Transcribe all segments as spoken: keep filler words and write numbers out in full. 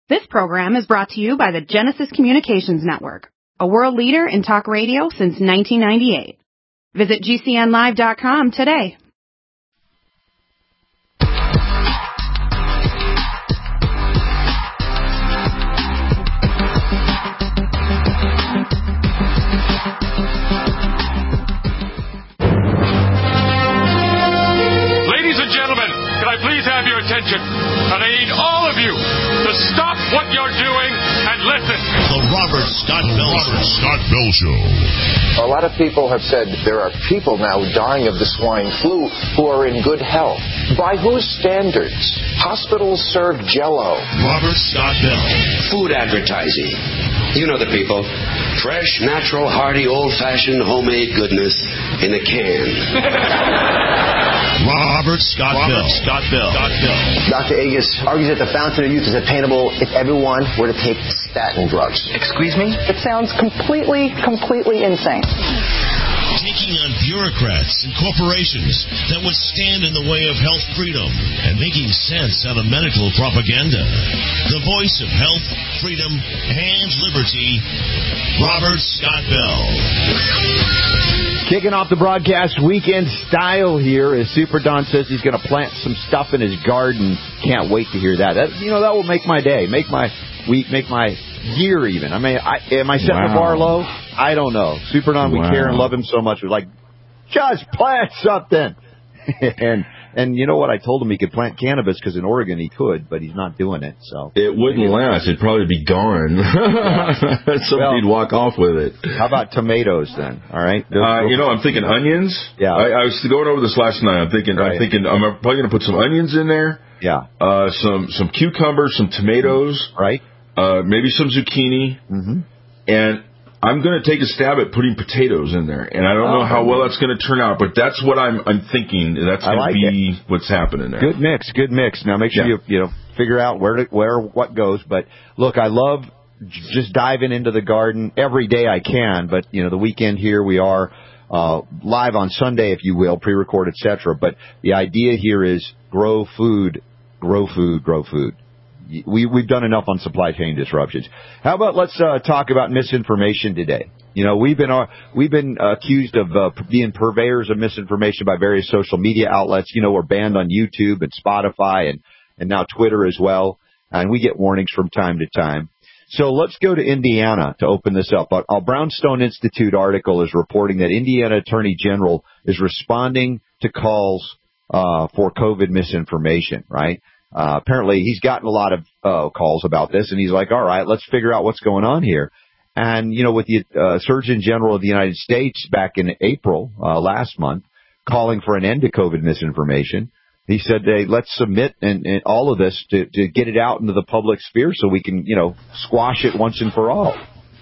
This program is brought to you by the Genesis Communications Network, a world leader in talk radio since nineteen ninety-eight. Visit G C N live dot com today. Ladies and gentlemen, can I please have your attention? And I need all of you to stop what you're doing and listen. The Robert Scott Bell Robert Scott Bell Show. A lot of people have said there are people now dying of the swine flu who are in good health. By whose standards? Hospitals serve Jell-O. Robert Scott Bell. Food advertising. You know the people. Fresh, natural, hearty, old-fashioned, homemade goodness in a can. Robert Scott Bell. Scott Bell. Scott Bell. Doctor Agus argues that the fountain of youth is attainable if everyone were to take statin drugs. Excuse me? It sounds completely, completely insane. Taking on bureaucrats and corporations that would stand in the way of health freedom and making sense out of medical propaganda. The voice of health, freedom, and liberty, Robert Scott Bell. Kicking off the broadcast weekend style here as Super Don says he's going to plant some stuff in his garden. Can't wait to hear that. That you know, that will make my day, make my week, make my year even. I mean, I, am I setting wow. the bar low? I don't know. Super Don, we wow. care and love him so much. We're like, just plant something. and and you know what? I told him he could plant cannabis because in Oregon he could, but he's not doing it. So it wouldn't last. It'd probably be gone. Somebody'd well, walk off with it. How about tomatoes then? All right. Uh, you know, I'm thinking onions. Yeah. I, I was going over this last night. I'm thinking. Right. I'm thinking. I'm probably going to put some onions in there. Yeah. Uh, some some cucumbers, some tomatoes. Right. Uh, maybe some zucchini. Mm-hmm. And I'm going to take a stab at putting potatoes in there, and I don't oh, know how well that's going to turn out, but that's what I'm I'm thinking. That's going like to be it. What's happening there. Good mix, good mix. Now make sure yeah. you you know figure out where to, where what goes. But look, I love just diving into the garden every day I can. But you know the weekend here we are uh, live on Sunday, if you will, pre-record, et cetera. But the idea here is grow food, grow food, grow food. We, we've done enough on supply chain disruptions. How about let's uh, talk about misinformation today? You know, we've been uh, we've been uh, accused of uh, being purveyors of misinformation by various social media outlets. You know, we're banned on YouTube and Spotify and, and now Twitter as well. And we get warnings from time to time. So let's go to Indiana to open this up. Our Brownstone Institute article is reporting that Indiana Attorney General is responding to calls uh, for COVID misinformation, right? Uh, apparently he's gotten a lot of uh, calls about this, and he's like, all right, let's figure out what's going on here. And, you know, with the uh, Surgeon General of the United States back in April uh, last month calling for an end to COVID misinformation, he said, hey, let's submit and, and all of this to, to get it out into the public sphere so we can, you know, squash it once and for all.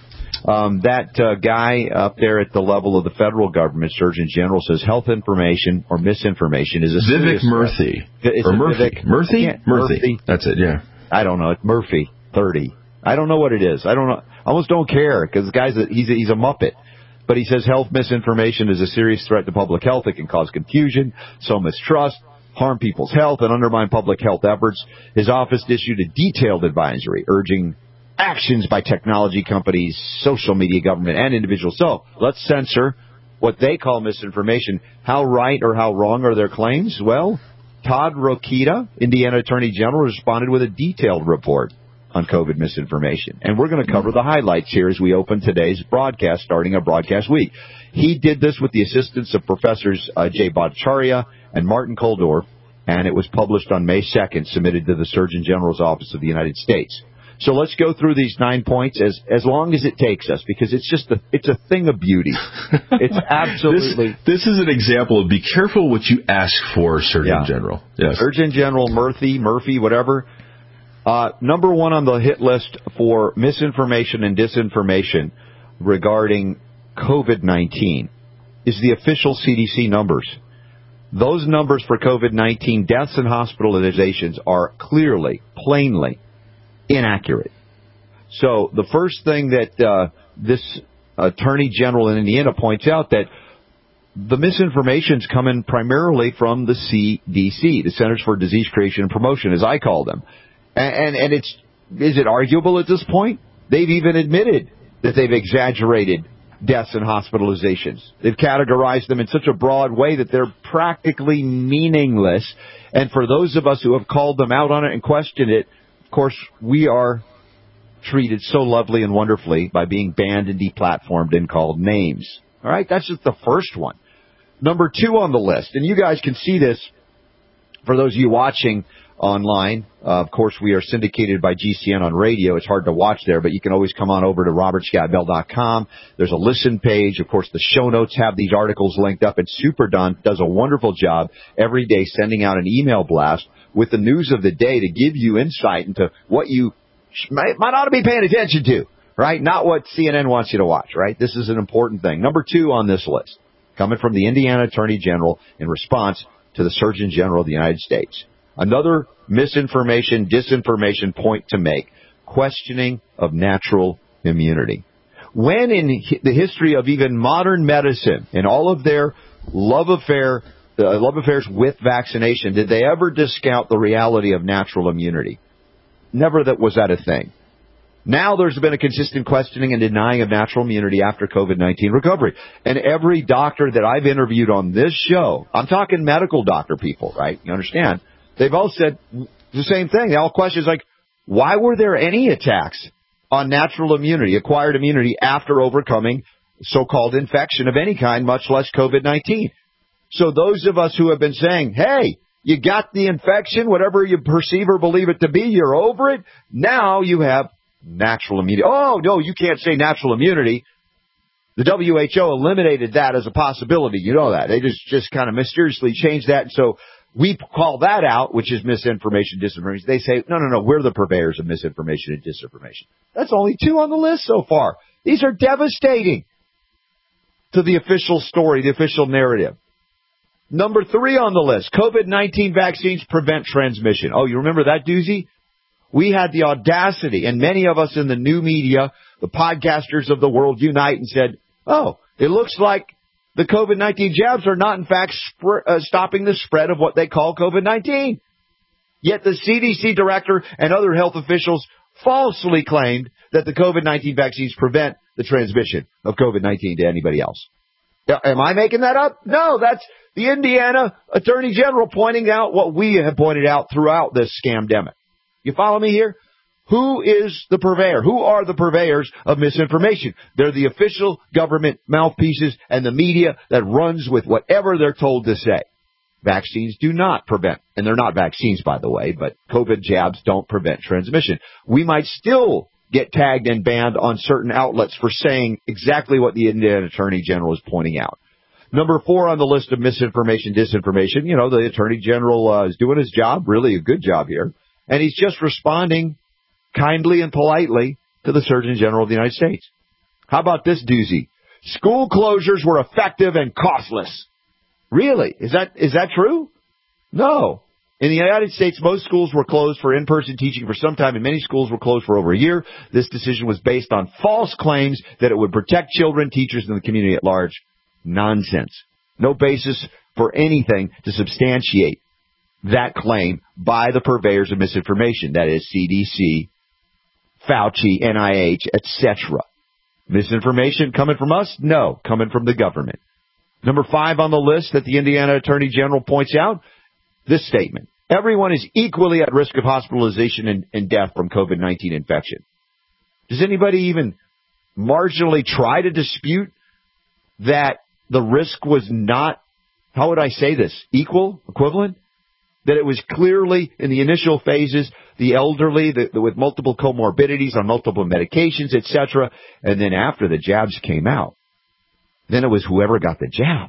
Um, that uh, guy up there at the level of the federal government, Surgeon General, says health information or misinformation is a Vivek Murthy. It's or Murphy. Vivek, Murthy? Murthy. Murthy. That's it, yeah. I don't know. It's Murphy, thirty. I don't know what it is. I don't know. I almost don't care because the guy's a, he's a, he's a muppet. But he says health misinformation is a serious threat to public health. It can cause confusion, sow mistrust, harm people's health, and undermine public health efforts. His office issued a detailed advisory urging actions by technology companies, social media, government, and individuals. So let's censor what they call misinformation. How right or how wrong are their claims? Well, Todd Rokita, Indiana Attorney General, responded with a detailed report on COVID misinformation. And we're going to cover the highlights here as we open today's broadcast, starting our broadcast week. He did this with the assistance of Professors uh, Jay Bhattacharya and Martin Kulldorff, and it was published on May second, submitted to the Surgeon General's Office of the United States. So let's go through these nine points as as long as it takes us, because it's just a, it's a thing of beauty. It's absolutely. this, this is an example of be careful what you ask for, Surgeon yeah. General. Yes. Surgeon General Murthy, Murphy, whatever. Uh, number one on the hit list for misinformation and disinformation regarding COVID nineteen is the official C D C numbers. Those numbers for COVID nineteen deaths and hospitalizations are clearly, plainly inaccurate. So the first thing that uh, this Attorney General in Indiana points out that the misinformation's coming primarily from the C D C, the Centers for Disease Creation and Promotion, as I call them. And, and, and it's is it arguable at this point? They've even admitted that they've exaggerated deaths and hospitalizations. They've categorized them in such a broad way that they're practically meaningless. And for those of us who have called them out on it and questioned it, of course, we are treated so lovely and wonderfully by being banned and deplatformed and called names. All right, that's just the first one. Number two on the list, and you guys can see this for those of you watching online. Uh, of course, we are syndicated by G C N on radio. It's hard to watch there, but you can always come on over to robert scott bell dot com. There's a listen page. Of course, the show notes have these articles linked up. And Super Don does a wonderful job every day sending out an email blast with the news of the day to give you insight into what you might, might ought to be paying attention to, right? Not what C N N wants you to watch, right? This is an important thing. Number two on this list, coming from the Indiana Attorney General in response to the Surgeon General of the United States. Another misinformation, disinformation point to make, questioning of natural immunity. When in the history of even modern medicine and all of their love affair, uh, love affairs with vaccination, did they ever discount the reality of natural immunity? Never that was that a thing. Now there's been a consistent questioning and denying of natural immunity after COVID nineteen recovery. And every doctor that I've interviewed on this show, I'm talking medical doctor people, right? You understand? They've all said the same thing. They all questions like, why were there any attacks on natural immunity, acquired immunity, after overcoming so-called infection of any kind, much less COVID nineteen? So those of us who have been saying, hey, you got the infection, whatever you perceive or believe it to be, you're over it. Now you have natural immunity. Oh, no, you can't say natural immunity. The W H O eliminated that as a possibility. You know that. They just, just kind of mysteriously changed that. So we call that out, which is misinformation, disinformation. They say, no, no, no, we're the purveyors of misinformation and disinformation. That's only two on the list so far. These are devastating to the official story, the official narrative. Number three on the list, COVID nineteen vaccines prevent transmission. Oh, you remember that doozy? We had the audacity, and many of us in the new media, the podcasters of the world, unite and said, oh, it looks like the COVID nineteen jabs are not, in fact, sp- uh, stopping the spread of what they call COVID nineteen. Yet the C D C director and other health officials falsely claimed that the COVID nineteen vaccines prevent the transmission of COVID nineteen to anybody else. Now, am I making that up? No, that's the Indiana Attorney General pointing out what we have pointed out throughout this scamdemic. You follow me here? Who is the purveyor? Who are the purveyors of misinformation? They're the official government mouthpieces and the media that runs with whatever they're told to say. Vaccines do not prevent, and they're not vaccines, by the way, but COVID jabs don't prevent transmission. We might still get tagged and banned on certain outlets for saying exactly what the Indiana Attorney General is pointing out. Number four on the list of misinformation, disinformation, you know, the Attorney General uh, is doing his job, really a good job here, and he's just responding kindly and politely to the Surgeon General of the United States. How about this doozy? School closures were effective and costless. Really? Is that is that true? No. In the United States, most schools were closed for in-person teaching for some time, and many schools were closed for over a year. This decision was based on false claims that it would protect children, teachers, and the community at large. Nonsense. No basis for anything to substantiate that claim by the purveyors of misinformation. That is C D C, Fauci, N I H, et cetera. Misinformation coming from us? No, coming from the government. Number five on the list that the Indiana Attorney General points out, this statement. Everyone is equally at risk of hospitalization and, and death from COVID nineteen infection. Does anybody even marginally try to dispute that the risk was not, how would I say this, equal, equivalent? That it was clearly in the initial phases, the elderly the, the, with multiple comorbidities on multiple medications, et cetera. And then after the jabs came out, then it was whoever got the jab.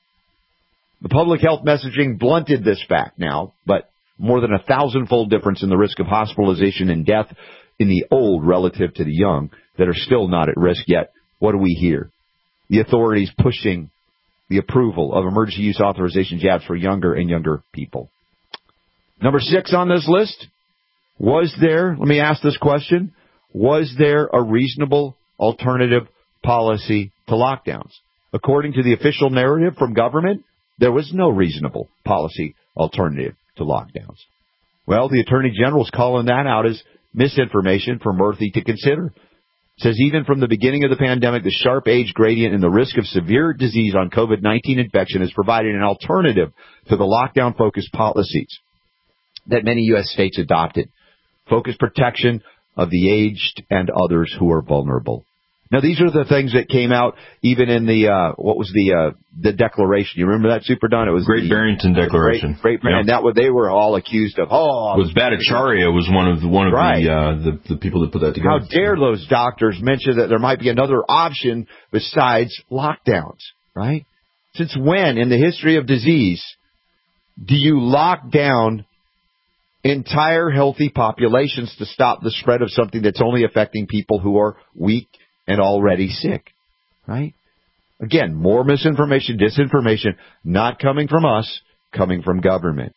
The public health messaging blunted this fact now, but more than a thousand-fold difference in the risk of hospitalization and death in the old relative to the young that are still not at risk yet. What do we hear? The authorities pushing the approval of emergency use authorization jabs for younger and younger people. Number six on this list, was there, let me ask this question, was there a reasonable alternative policy to lockdowns? According to the official narrative from government, there was no reasonable policy alternative to lockdowns. Well, the Attorney General is calling that out as misinformation for Murthy to consider. It says even from the beginning of the pandemic, the sharp age gradient and the risk of severe disease on COVID nineteen infection has provided an alternative to the lockdown-focused policies that many U S states adopted. Focused protection of the aged and others who are vulnerable. Now, these are the things that came out even in the, uh, what was the, uh, the declaration. You remember that, Super Don? It was Great the Barrington Declaration. Great, great, yep. And that was, they were all accused of, oh. It was Bhattacharya was one of the, one of right. the, uh, the, the people that put that together. How dare those doctors mention that there might be another option besides lockdowns, right? Since when in the history of disease do you lock down entire healthy populations to stop the spread of something that's only affecting people who are weak and already sick, right? Again, more misinformation, disinformation, not coming from us, coming from government.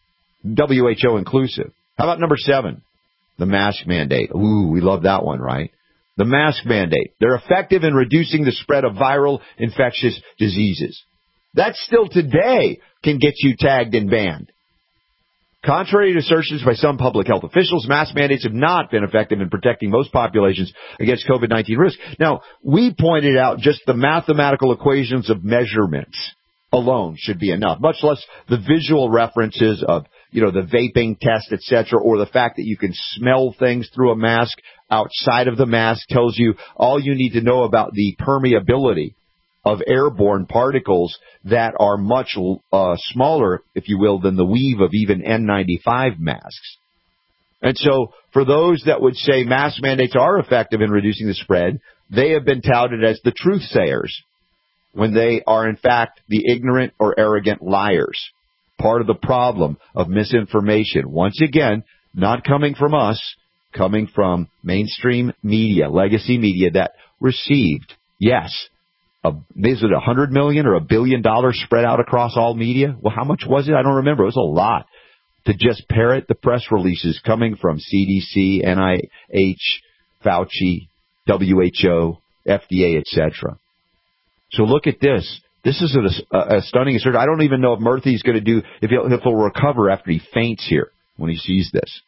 W H O inclusive. How about number seven? The mask mandate. Ooh, we love that one, right? The mask mandate. They're effective in reducing the spread of viral infectious diseases. That still today can get you tagged and banned. Contrary to assertions by some public health officials, mask mandates have not been effective in protecting most populations against COVID nineteen risk. Now, we pointed out just the mathematical equations of measurements alone should be enough, much less the visual references of, you know, the vaping test, et cetera, or the fact that you can smell things through a mask outside of the mask tells you all you need to know about the permeability of airborne particles that are much uh, smaller, if you will, than the weave of even N ninety-five masks. And so for those that would say mask mandates are effective in reducing the spread, they have been touted as the truth sayers when they are, in fact, the ignorant or arrogant liars. Part of the problem of misinformation, once again, not coming from us, coming from mainstream media, legacy media that received, yes, A, is it a hundred million or a billion dollars spread out across all media? Well, how much was it? I don't remember. It was a lot to just parrot the press releases coming from C D C, N I H, Fauci, W H O, F D A, et cetera. So look at this. This is a, a, a stunning assertion. I don't even know if Murthy's going to do, if he'll, if he'll recover after he faints here when he sees this.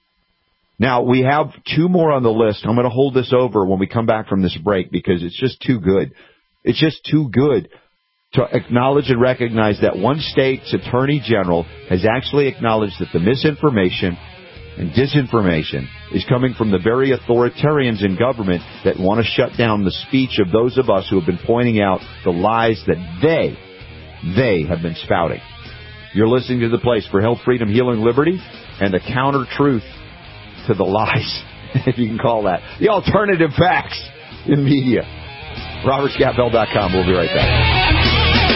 Now, we have two more on the list. I'm going to hold this over when we come back from this break because it's just too good. It's just too good to acknowledge and recognize that one state's attorney general has actually acknowledged that the misinformation and disinformation is coming from the very authoritarians in government that want to shut down the speech of those of us who have been pointing out the lies that they, they have been spouting. You're listening to The Place for Health, Freedom, Healing, Liberty, and the counter-truth to the lies, if you can call that. The alternative facts in media. Robert Scott Bell dot com. We'll be right back.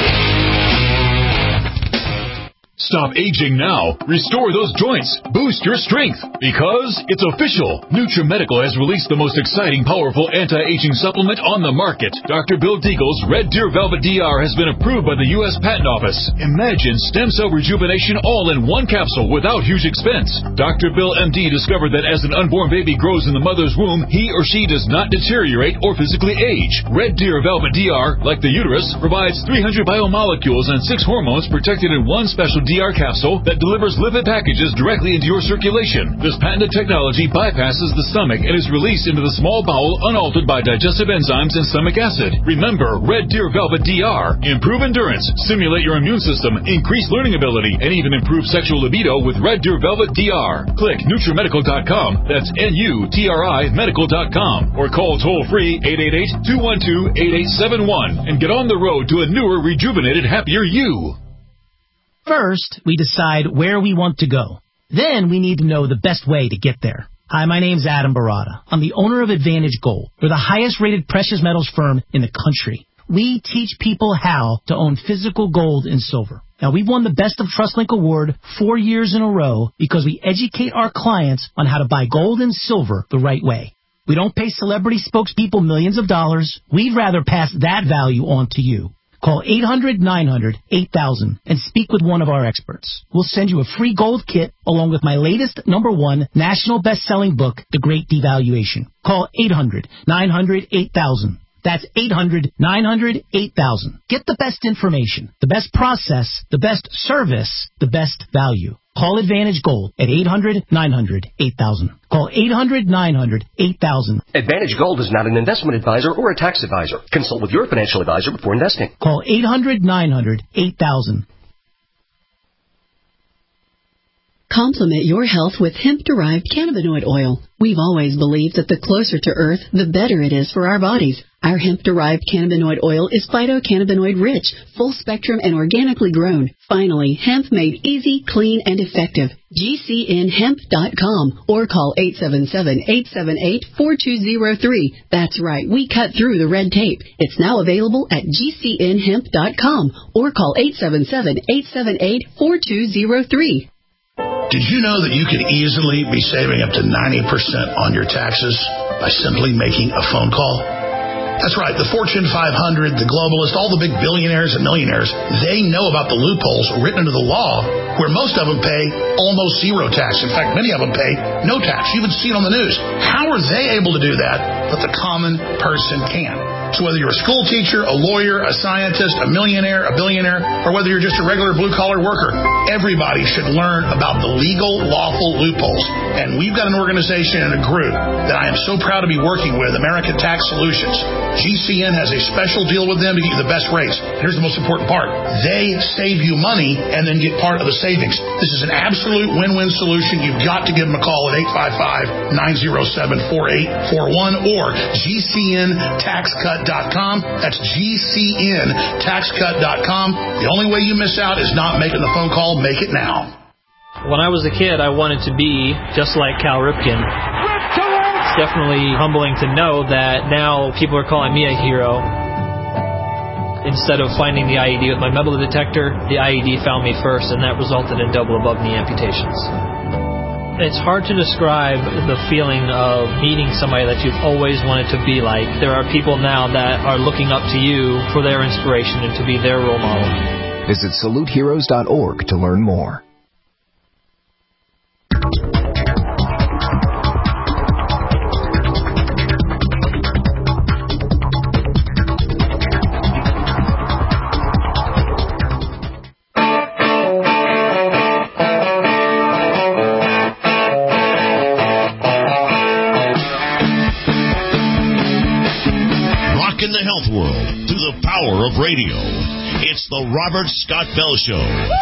Stop aging now. Restore those joints. Boost your strength. Because it's official. NutriMedical has released the most exciting, powerful anti-aging supplement on the market. Doctor Bill Deagle's Red Deer Velvet D R has been approved by the U S Patent Office. Imagine stem cell rejuvenation all in one capsule without huge expense. Doctor Bill M D discovered that as an unborn baby grows in the mother's womb, he or she does not deteriorate or physically age. Red Deer Velvet D R, like the uterus, provides three hundred biomolecules and six hormones protected in one special D R capsule that delivers lipid packages directly into your circulation. This patented technology bypasses the stomach and is released into the small bowel unaltered by digestive enzymes and stomach acid. Remember, Red Deer Velvet D R. Improve endurance, stimulate your immune system, increase learning ability, and even improve sexual libido with Red Deer Velvet D R. Click NutriMedical dot com. That's N U T R I Medical dot com. Or call toll-free eight eight eight, two one two, eight eight seven one and get on the road to a newer, rejuvenated, happier you. First, we decide where we want to go. Then we need to know the best way to get there. Hi, my name's Adam Barada. I'm the owner of Advantage Gold. We're the highest-rated precious metals firm in the country. We teach people how to own physical gold and silver. Now, we've won the Best of TrustLink Award four years in a row because we educate our clients on how to buy gold and silver the right way. We don't pay celebrity spokespeople millions of dollars. We'd rather pass that value on to you. Call eight hundred, nine hundred, eight thousand and speak with one of our experts. We'll send you a free gold kit along with my latest number one national best-selling book, The Great Devaluation. Call eight hundred, nine hundred, eight thousand. That's eight hundred, nine hundred, eight thousand. Get the best information, the best process, the best service, the best value. Call Advantage Gold at eight hundred, nine hundred, eight thousand. Call eight hundred, nine hundred, eight thousand. Advantage Gold is not an investment advisor or a tax advisor. Consult with your financial advisor before investing. Call eight hundred, nine hundred, eight thousand. Complement your health with hemp-derived cannabinoid oil. We've always believed that the closer to Earth, the better it is for our bodies. Our hemp-derived cannabinoid oil is phytocannabinoid rich, full-spectrum, and organically grown. Finally, hemp made easy, clean, and effective. G C N hemp dot com or call eight seven seven, eight seven eight, four two zero three. That's right, we cut through the red tape. It's now available at G C N hemp dot com or call eight seven seven, eight seven eight, four two zero three. Did you know that you could easily be saving up to ninety percent on your taxes by simply making a phone call? That's right. The Fortune five hundred, the globalists, all the big billionaires and millionaires, they know about the loopholes written into the law where most of them pay almost zero tax. In fact, many of them pay no tax. You even see it on the news. How are they able to do that, but the common person can? So whether you're a school teacher, a lawyer, a scientist, a millionaire, a billionaire, or whether you're just a regular blue-collar worker, everybody should learn about the legal, lawful loopholes. And we've got an organization and a group that I am so proud to be working with, American Tax Solutions. G C N has a special deal with them to get you the best rates. Here's the most important part. They save you money and then get part of the savings. This is an absolute win-win solution. You've got to give them a call at eight five five, nine zero seven, four eight four one or G C N tax cut dot com. That's G C N tax cut dot com. The only way you miss out is not making the phone call. Make it now. When I was a kid, I wanted to be just like Cal Ripken. It's definitely humbling to know that now people are calling me a hero. Instead of finding the I E D with my metal detector, the I E D found me first, and that resulted in double above-knee amputations. It's hard to describe the feeling of meeting somebody that you've always wanted to be like. There are people now that are looking up to you for their inspiration and to be their role model. Visit salute heroes dot org to learn more. Of radio. It's the Robert Scott Bell Show.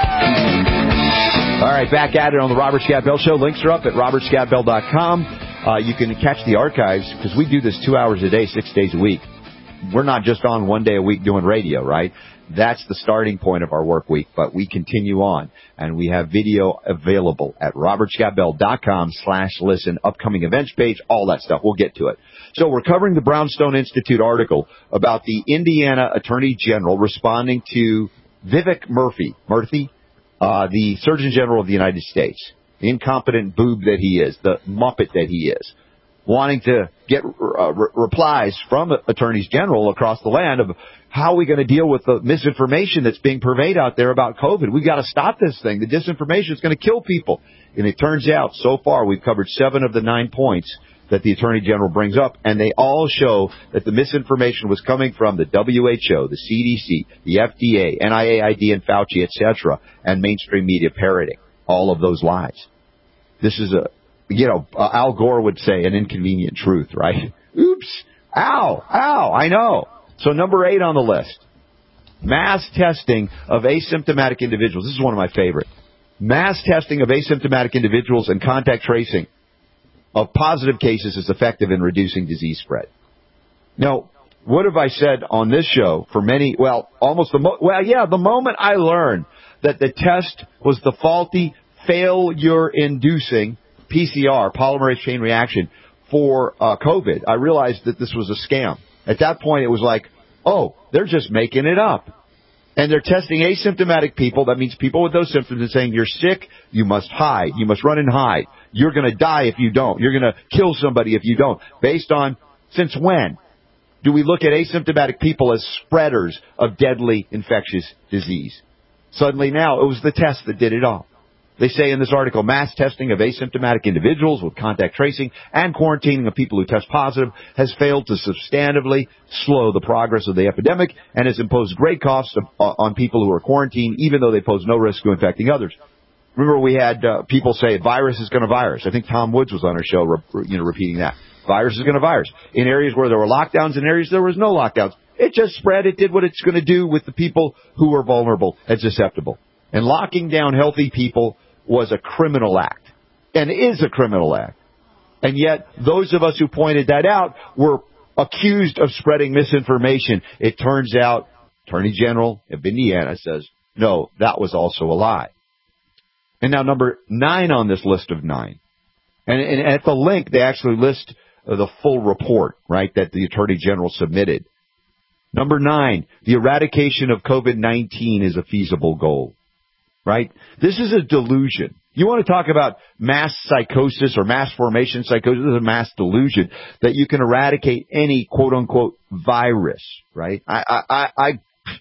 All right, back at it on the Robert Scott Bell Show. Links are up at robert scott bell dot com. Uh, you can catch the archives because we do this two hours a day, six days a week. We're not just on one day a week doing radio, right? That's the starting point of our work week, but we continue on, and we have video available at robert scott bell dot com slash listen, upcoming events page, all that stuff. We'll get to it. So we're covering the Brownstone Institute article about the Indiana Attorney General responding to Vivek Murthy, Murthy, uh, the Surgeon General of the United States, the incompetent boob that he is, the muppet that he is, wanting to get uh, re- replies from attorneys general across the land of how are we going to deal with the misinformation that's being purveyed out there about COVID. We've got to stop this thing. The disinformation is going to kill people. And it turns out, so far, we've covered seven of the nine points that the Attorney General brings up, and they all show that the misinformation was coming from the W H O, the C D C, the F D A, N I A I D, and Fauci, et cetera, and mainstream media parroting all of those lies. This is a, you know, uh, Al Gore would say, an inconvenient truth, right? Oops. Ow. Ow. I know. So number eight on the list, mass testing of asymptomatic individuals. This is one of my favorite. Mass testing of asymptomatic individuals and contact tracing of positive cases is effective in reducing disease spread. Now, what have I said on this show for many, well, almost the, mo- well, yeah, the moment I learned that the test was the faulty, failure-inducing P C R, polymerase chain reaction, for uh, COVID, I realized that this was a scam. At that point, it was like, oh, they're just making it up. And they're testing asymptomatic people. That means people with those symptoms and saying, you're sick, you must hide. You must run and hide. You're going to die if you don't. You're going to kill somebody if you don't. Based on, since when do we look at asymptomatic people as spreaders of deadly infectious disease? Suddenly now, it was the test that did it all. They say in this article, mass testing of asymptomatic individuals with contact tracing and quarantining of people who test positive has failed to substantively slow the progress of the epidemic and has imposed great costs of, uh, on people who are quarantined, even though they pose no risk to infecting others. Remember, we had uh, people say virus is going to virus. I think Tom Woods was on our show, re- you know, repeating that. Virus is going to virus. In areas where there were lockdowns, in areas there was no lockdowns. It just spread. It did what it's going to do with the people who are vulnerable and susceptible. And locking down healthy people was a criminal act, and is a criminal act. And yet, those of us who pointed that out were accused of spreading misinformation. It turns out, Attorney General of Indiana says, no, that was also a lie. And now number nine on this list of nine. And, and at the link, they actually list the full report, right, that the Attorney General submitted. Number nine, the eradication of COVID nineteen is a feasible goal. Right? This is a delusion. You want to talk about mass psychosis or mass formation psychosis, this is a mass delusion that you can eradicate any quote-unquote virus, right? I, I, I,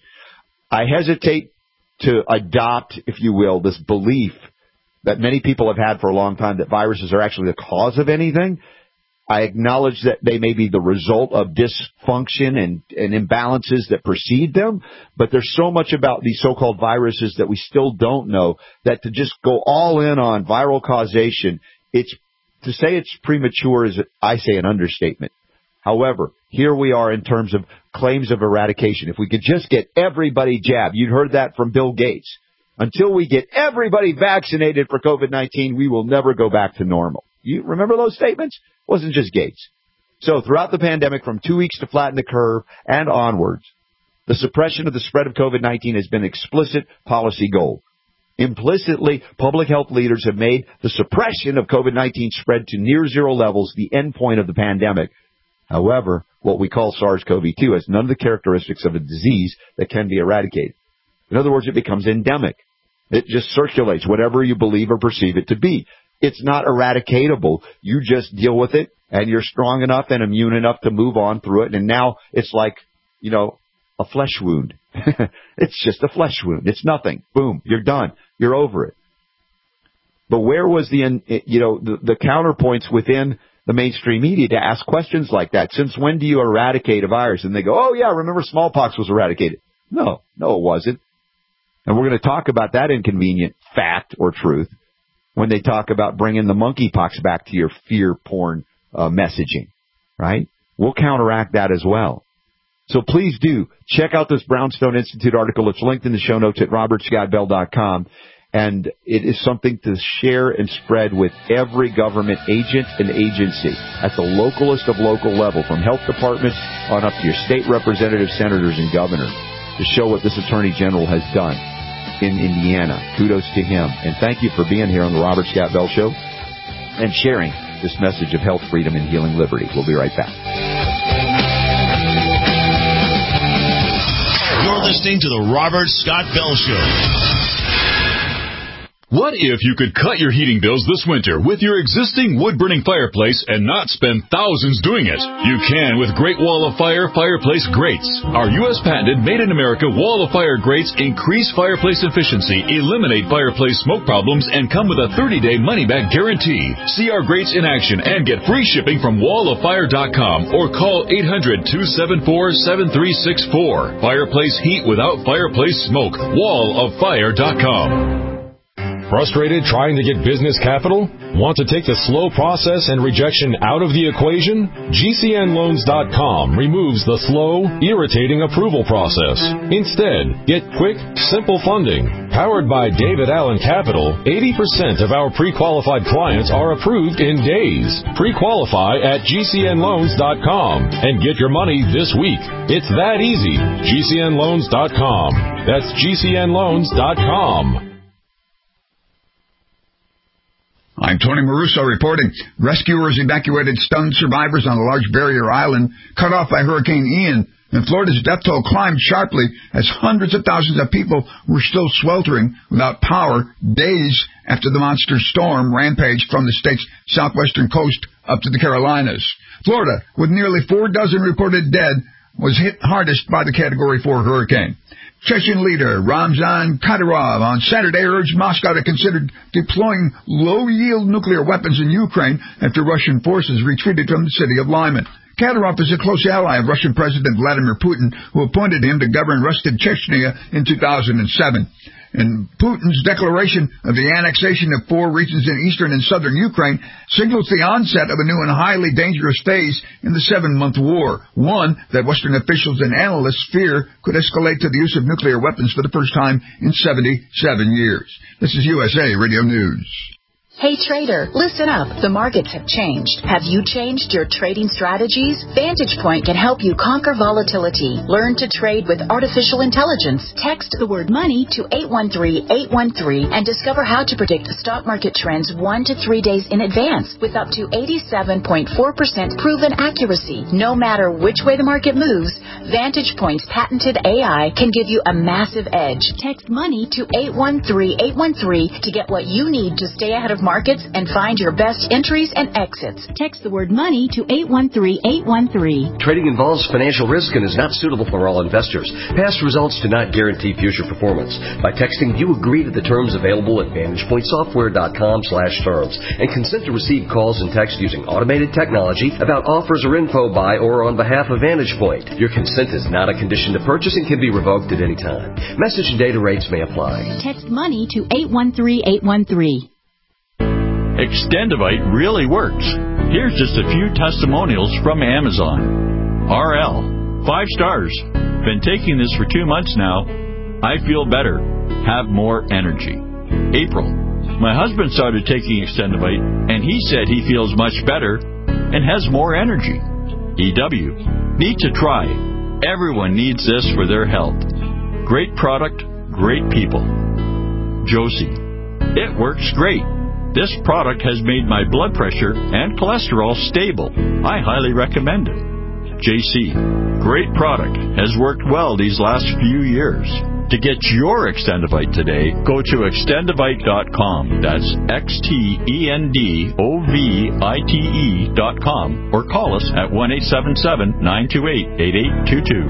I hesitate to adopt, if you will, this belief that many people have had for a long time that viruses are actually the cause of anything. I acknowledge that they may be the result of dysfunction and, and imbalances that precede them, but there's so much about these so-called viruses that we still don't know that to just go all in on viral causation, it's to say it's premature is, I say, an understatement. However, here we are in terms of claims of eradication. If we could just get everybody jabbed, you'd heard that from Bill Gates. Until we get everybody vaccinated for COVID nineteen, we will never go back to normal. You remember those statements? It wasn't just Gates. So throughout the pandemic, from two weeks to flatten the curve and onwards, the suppression of the spread of COVID nineteen has been an explicit policy goal. Implicitly, public health leaders have made the suppression of COVID nineteen spread to near zero levels the end point of the pandemic. However, what we call SARS-C o V two has none of the characteristics of a disease that can be eradicated. In other words, it becomes endemic. It just circulates, whatever you believe or perceive it to be. It's not eradicatable. You just deal with it, and you're strong enough and immune enough to move on through it. And now it's like, you know, a flesh wound. It's just a flesh wound. It's nothing. Boom, you're done. You're over it. But where was the, you know, the, the counterpoints within the mainstream media to ask questions like that? Since when do you eradicate a virus? And they go, oh, yeah, remember smallpox was eradicated. No, no, it wasn't. And we're going to talk about that inconvenient fact or truth when they talk about bringing the monkeypox back to your fear porn uh, messaging, right? We'll counteract that as well. So please do check out this Brownstone Institute article. It's linked in the show notes at robert scott bell dot com. And it is something to share and spread with every government agent and agency at the localest of local level, from health departments on up to your state representatives, senators, and governors, to show what this Attorney General has done in Indiana. Kudos to him. And thank you for being here on the Robert Scott Bell Show and sharing this message of health, freedom, and healing liberty. We'll be right back. You're listening to the Robert Scott Bell Show. What if you could cut your heating bills this winter with your existing wood-burning fireplace and not spend thousands doing it? You can with Great Wall of Fire fireplace grates. Our U S patented made-in-America Wall of Fire grates increase fireplace efficiency, eliminate fireplace smoke problems, and come with a thirty-day money-back guarantee. See our grates in action and get free shipping from wall of fire dot com or call eight hundred, two seven four, seven three six four. Fireplace heat without fireplace smoke. wall of fire dot com. Frustrated trying to get business capital? Want to take the slow process and rejection out of the equation? G C N loans dot com removes the slow, irritating approval process. Instead, get quick, simple funding. Powered by David Allen Capital, eighty percent of our pre-qualified clients are approved in days. Pre-qualify at G C N loans dot com and get your money this week. It's that easy. G C N loans dot com. That's G C N loans dot com. I'm Tony Maruso reporting. Rescuers evacuated stunned survivors on a large barrier island cut off by Hurricane Ian. And Florida's death toll climbed sharply as hundreds of thousands of people were still sweltering without power days after the monster storm rampaged from the state's southwestern coast up to the Carolinas. Florida, with nearly four dozen reported dead, was hit hardest by the Category four hurricane. Chechen leader Ramzan Kadyrov on Saturday urged Moscow to consider deploying low-yield nuclear weapons in Ukraine after Russian forces retreated from the city of Lyman. Kadyrov is a close ally of Russian President Vladimir Putin, who appointed him to govern Rusted Chechnya in two thousand seven. And Putin's declaration of the annexation of four regions in eastern and southern Ukraine signals the onset of a new and highly dangerous phase in the seven-month war, one that Western officials and analysts fear could escalate to the use of nuclear weapons for the first time in seventy-seven years. This is U S A Radio News. Hey trader, listen up. The markets have changed. Have you changed your trading strategies? Vantage Point can help you conquer volatility. Learn to trade with artificial intelligence. Text the word money to eight one three, eight one three and discover how to predict stock market trends one to three days in advance with up to eighty-seven point four percent proven accuracy. No matter which way the market moves, Vantage Point's patented A I can give you a massive edge. Text money to eight one three, eight one three to get what you need to stay ahead of markets and find your best entries and exits. Text the word money to eight one three, eight one three. Trading involves financial risk and is not suitable for all investors. Past results do not guarantee future performance. By texting, you agree to the terms available at vantage point software dot com slash terms and consent to receive calls and text using automated technology about offers or info by or on behalf of Vantage Point. Your consent is not a condition to purchase and can be revoked at any time. Message and data rates may apply. Text money to eight one three, eight one three. Extendivite really works. Here's just a few testimonials from Amazon. R L, five stars. Been taking this for two months now. I feel better. Have more energy. April, my husband started taking Extendivite, and he said he feels much better and has more energy. E W, need to try. Everyone needs this for their health. Great product, great people. Josie, it works great. This product has made my blood pressure and cholesterol stable. I highly recommend it. J C, great product. Has worked well these last few years. To get your Extendivite today, go to extendivite dot com. That's X T E N D O V I T E dot com or call us at one eight seven seven, nine two eight, eight eight two two.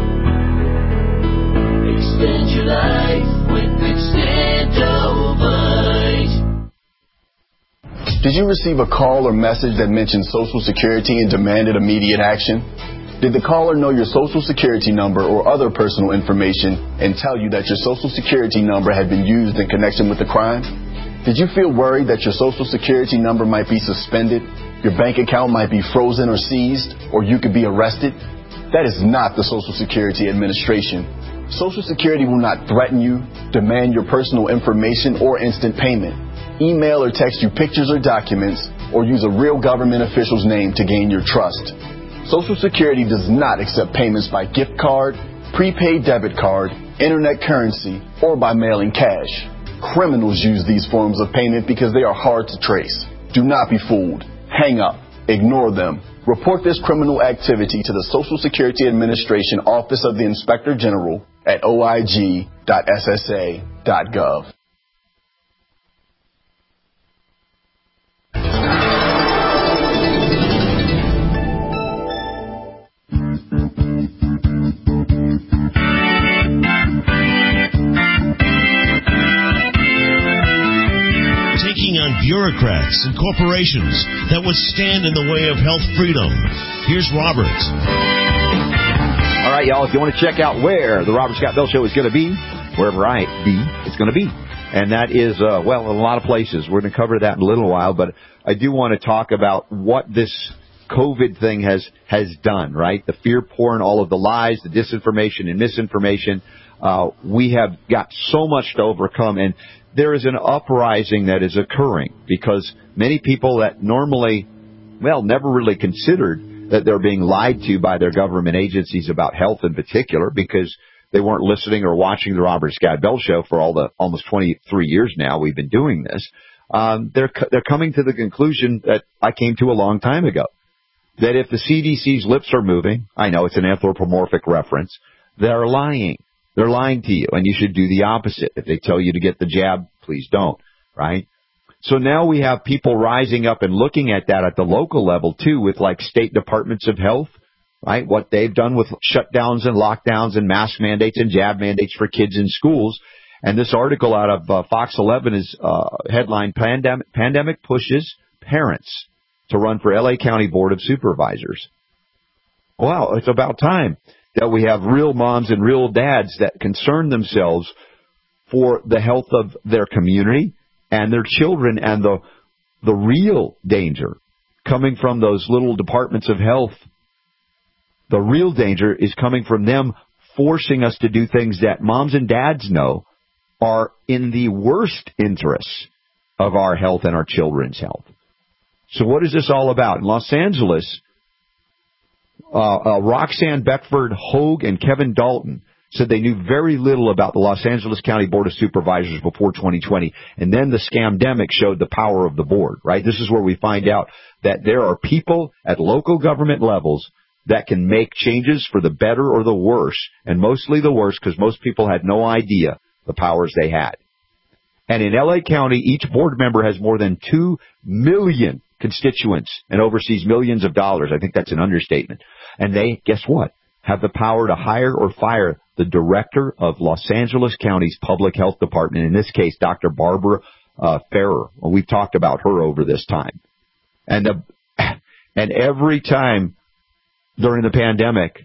Extend your life with Extendivite. Did you receive a call or message that mentioned Social Security and demanded immediate action? Did the caller know your Social Security number or other personal information and tell you that your Social Security number had been used in connection with the crime? Did you feel worried that your Social Security number might be suspended, your bank account might be frozen or seized, or you could be arrested? That is not the Social Security Administration. Social Security will not threaten you, demand your personal information, or instant payment. Email or text you pictures or documents, or use a real government official's name to gain your trust. Social Security does not accept payments by gift card, prepaid debit card, internet currency, or by mailing cash. Criminals use these forms of payment because they are hard to trace. Do not be fooled. Hang up. Ignore them. Report this criminal activity to the Social Security Administration Office of the Inspector General at O I G dot S S A dot gov. Taking on bureaucrats and corporations that would stand in the way of health freedom. Here's Robert. All right, y'all, if you want to check out where the Robert Scott Bell Show is going to be, wherever I be, it's going to be. And that is, uh, well, in a lot of places. We're going to cover that in a little while, but I do want to talk about what this COVID thing has, has done, right? The fear porn, all of the lies, the disinformation and misinformation. Uh, we have got so much to overcome, and there is an uprising that is occurring because many people that normally, well, never really considered that they're being lied to by their government agencies about health in particular because they weren't listening or watching the Robert Scott Bell Show for all the almost twenty-three years now we've been doing this. Um, they're they're coming to the conclusion that I came to a long time ago, that if the C D C's lips are moving, I know it's an anthropomorphic reference, they're lying. They're lying to you, and you should do the opposite. If they tell you to get the jab, please don't, right? So now we have people rising up and looking at that at the local level, too, with like state departments of health. right? What they've done with shutdowns and lockdowns and mask mandates and jab mandates for kids in schools. And this article out of uh, Fox eleven is uh, headline, Pandemic, Pandemic Pushes Parents to Run for L A County Board of Supervisors. Wow, it's about time that we have real moms and real dads that concern themselves for the health of their community and their children, and the the real danger coming from those little departments of health. The real danger is coming from them forcing us to do things that moms and dads know are in the worst interests of our health and our children's health. So what is this all about? In Los Angeles, uh, uh, Roxanne Beckford Hogue and Kevin Dalton said they knew very little about the Los Angeles County Board of Supervisors before twenty twenty, and then the scamdemic showed the power of the board, right? This is where we find out that there are people at local government levels that can make changes for the better or the worse, and mostly the worse because most people had no idea the powers they had. And in L A County, each board member has more than two million constituents and oversees millions of dollars. I think that's an understatement. And they, guess what, have the power to hire or fire the director of Los Angeles County's Public Health Department, in this case, Doctor Barbara uh, Ferrer. Well, we've talked about her over this time. And the, and every time during the pandemic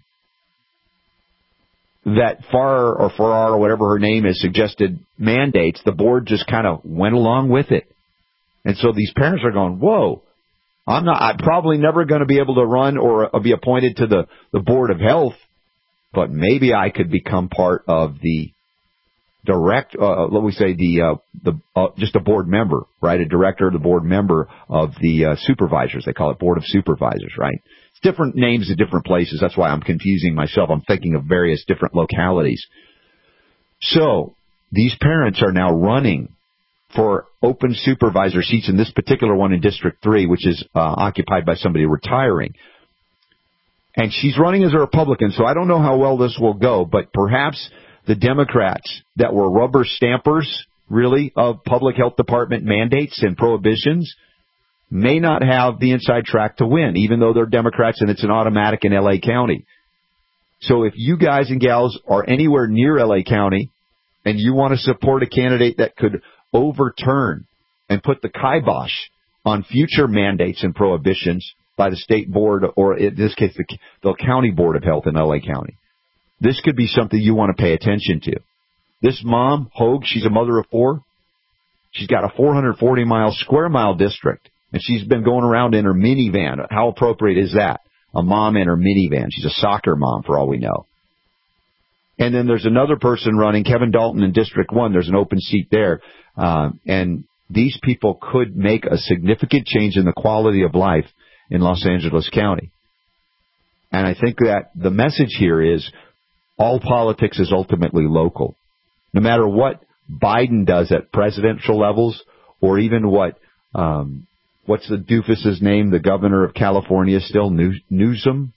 that Farrar or Farrar or whatever her name is suggested mandates, the board just kind of went along with it. And so these parents are going, whoa, I'm not, I'm probably never going to be able to run or uh, be appointed to the, the Board of Health, but maybe I could become part of the direct, uh, let me say the, uh, the, uh, just a board member, right? A director or the board member of the uh, supervisors. They call it Board of Supervisors, right? It's different names at different places. That's why I'm confusing myself. I'm thinking of various different localities. So these parents are now running for open supervisor seats in this particular one in District three, which is uh, occupied by somebody retiring. And she's running as a Republican, so I don't know how well this will go, but perhaps the Democrats that were rubber stampers, really, of public health department mandates and prohibitions may not have the inside track to win, even though they're Democrats and it's an automatic in L A County. So if you guys and gals are anywhere near L A County and you want to support a candidate that could overturn and put the kibosh on future mandates and prohibitions by the state board, or in this case, the, the county board of health in L A County, this could be something you want to pay attention to. This mom, Hogue, she's a mother of four. She's got a four hundred forty mile square mile district, and she's been going around in her minivan. How appropriate is that? A mom in her minivan. She's a soccer mom for all we know. And then there's another person running, Kevin Dalton in District one. There's an open seat there. Um, and these people could make a significant change in the quality of life in Los Angeles County. And I think that the message here is all politics is ultimately local. No matter what Biden does at presidential levels, or even what, um, what's the doofus's name, the governor of California still, New- Newsom?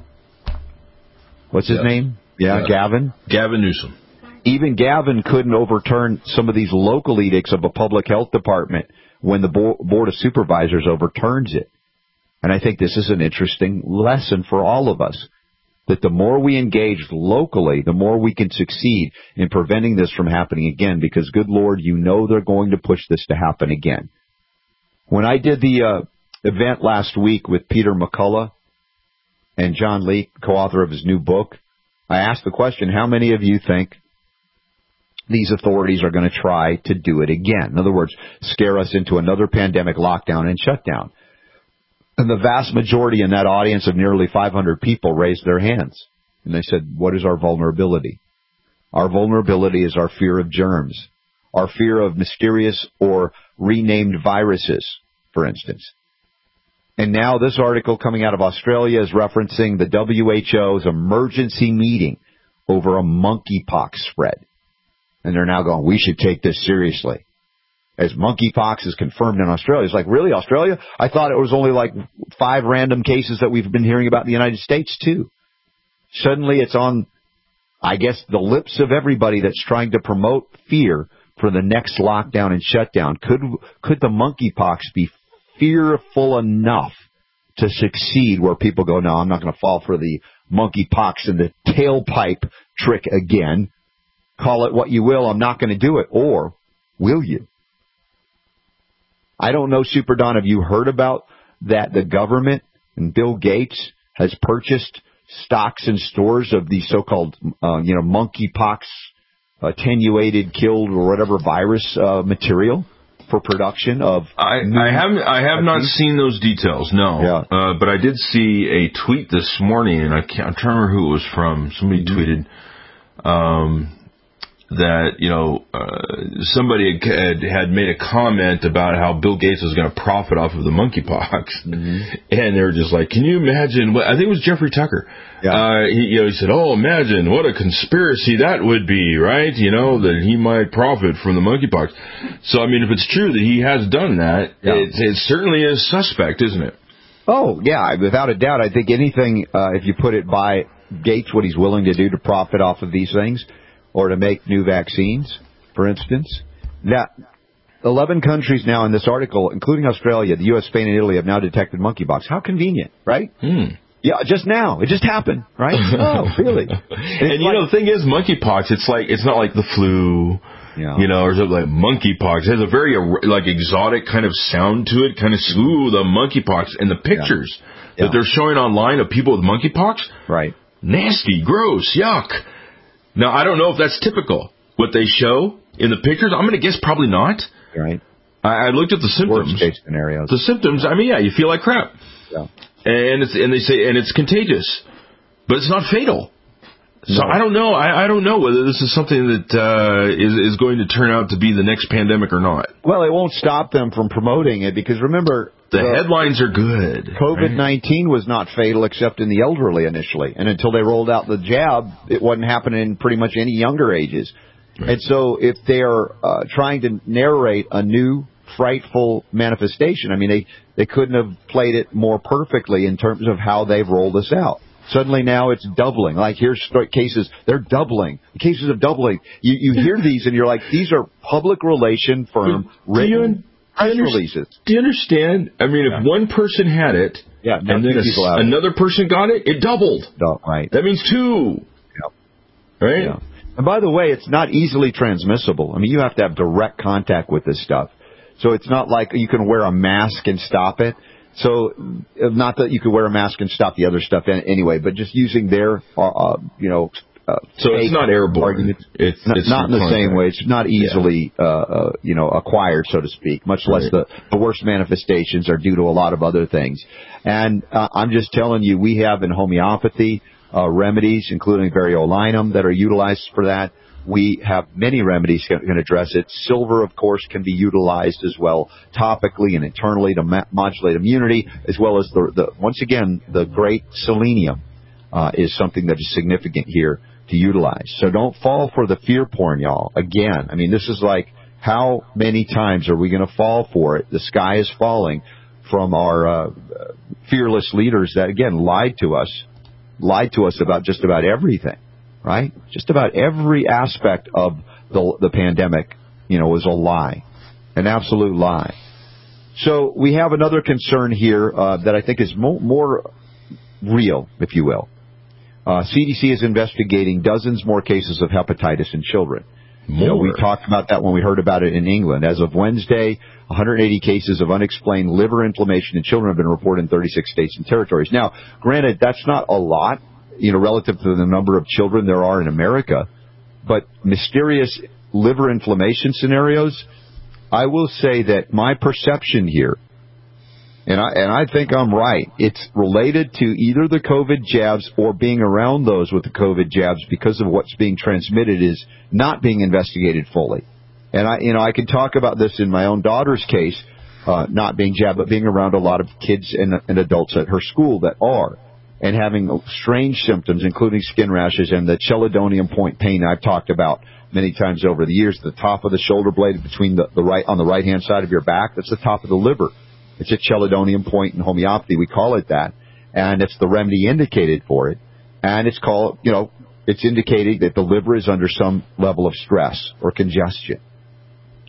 What's his yeah. name? Yeah, yeah, Gavin? Gavin Newsom. Even Gavin couldn't overturn some of these local edicts of a public health department when the bo- Board of Supervisors overturns it. And I think this is an interesting lesson for all of us, that the more we engage locally, the more we can succeed in preventing this from happening again, because, good Lord, you know they're going to push this to happen again. When I did the uh, event last week with Peter McCullough and John Lee, co-author of his new book, I asked the question, how many of you think these authorities are going to try to do it again? In other words, scare us into another pandemic lockdown and shutdown. And the vast majority in that audience of nearly five hundred people raised their hands. And they said, what is our vulnerability? Our vulnerability is our fear of germs, our fear of mysterious or renamed viruses, for instance. And now this article coming out of Australia is referencing the W H O's emergency meeting over a monkeypox spread. And they're now going, we should take this seriously. As monkeypox is confirmed in Australia. It's like, really, Australia? I thought it was only like five random cases that we've been hearing about in the United States, too. Suddenly it's on, I guess, the lips of everybody that's trying to promote fear for the next lockdown and shutdown. Could could the monkeypox be fearful enough to succeed where people go, no, I'm not going to fall for the monkeypox and the tailpipe trick again. Call it what you will, I'm not going to do it. Or will you? I don't know, Super Don, have you heard about that the government and Bill Gates has purchased stocks and stores of the so-called, uh, you know, monkeypox, attenuated, killed, or whatever virus uh, material for production of? I, I haven't. I have not seen those details. No, yeah. uh, but I did see a tweet this morning, and I can't. I'm trying to remember who it was from. Somebody mm-hmm. tweeted um, that you know uh, somebody had had made a comment about how Bill Gates was going to profit off of the monkeypox, mm-hmm. and they were just like, "Can you imagine?" What, I think it was Jeffrey Tucker. Yeah. Uh, he, you know, he said, "Oh, imagine what a conspiracy that would be, right? You know, that he might profit from the monkeypox." So, I mean, if it's true that he has done that, yeah. it, it certainly is suspect, isn't it? Oh, yeah, without a doubt. I think anything, uh, if you put it by Gates, what he's willing to do to profit off of these things, or to make new vaccines, for instance. Now, eleven countries now in this article, including Australia, the U S, Spain, and Italy, have now detected monkeypox. How convenient, right? Hmm. Yeah, just now. It just happened, right? Oh, really? And, and you like, know, the thing is, monkeypox, it's like, it's not like the flu, yeah. you know, or something like monkeypox. It has a very, like, exotic kind of sound to it, kind of, ooh, the monkeypox. And the pictures yeah. that yeah. they're showing online of people with monkeypox, right? Nasty, gross, yuck. Now, I don't know if that's typical, what they show in the pictures. I'm going to guess probably not. Right. I, I looked at the symptoms. Worst case scenarios. The symptoms, I mean, yeah, you feel like crap. Yeah. And it's and they say and it's contagious, but it's not fatal. So no. I don't know. I, I don't know whether this is something that uh, is is going to turn out to be the next pandemic or not. Well, it won't stop them from promoting it because remember the, the headlines are good. COVID nineteen right? was not fatal except in the elderly initially, and until they rolled out the jab, it wasn't happening in pretty much any younger ages. Right. And so, if they are uh, trying to narrate a new frightful manifestation, I mean, they, they couldn't have played it more perfectly in terms of how they've rolled this out. Suddenly now it's doubling. Like here's cases, they're doubling. The cases are doubling. You, you hear these and you're like, these are public relation firm written press releases. Do you understand? I mean, if yeah. one person had it, yeah, and then a, another person got it, it doubled. No, right. That means two. Yeah. Right? Yeah. And by the way, it's not easily transmissible. I mean, you have to have direct contact with this stuff. So it's not like you can wear a mask and stop it. So not that you could wear a mask and stop the other stuff anyway, but just using their, uh, you know. Uh, so it's not airborne. It's not, it's not in the contact. Same way. It's not easily, yeah. uh, uh, you know, acquired, so to speak. Much less right. the, the worst manifestations are due to a lot of other things. And uh, I'm just telling you, we have in homeopathy uh, remedies, including variolinum, that are utilized for that. We have many remedies that can address it. Silver, of course, can be utilized as well topically and internally to ma- modulate immunity, as well as, the, the once again, the great selenium uh, is something that is significant here to utilize. So don't fall for the fear porn, y'all. Again, I mean, this is like, how many times are we going to fall for it? The sky is falling from our uh, fearless leaders that, again, lied to us, lied to us about just about everything. Right? Just about every aspect of the, the pandemic, you know, was a lie, an absolute lie. So we have another concern here uh, that I think is mo- more real, if you will. Uh, C D C is investigating dozens more cases of hepatitis in children. More. You know, we talked about that when we heard about it in England. As of Wednesday, one hundred eighty cases of unexplained liver inflammation in children have been reported in thirty-six states and territories. Now, granted, that's not a lot, you know, relative to the number of children there are in America, but mysterious liver inflammation scenarios, I will say that my perception here, and I, and I think I'm right, it's related to either the COVID jabs or being around those with the COVID jabs because of what's being transmitted is not being investigated fully. And I, you know, I can talk about this in my own daughter's case, uh, not being jabbed, but being around a lot of kids and, and adults at her school that are. And having strange symptoms, including skin rashes and the chelidonium point pain I've talked about many times over the years. The top of the shoulder blade between the, the right on the right hand side of your back, that's the top of the liver. It's a chelidonium point in homeopathy. We call it that, and it's the remedy indicated for it. And it's called, you know, it's indicating that the liver is under some level of stress or congestion.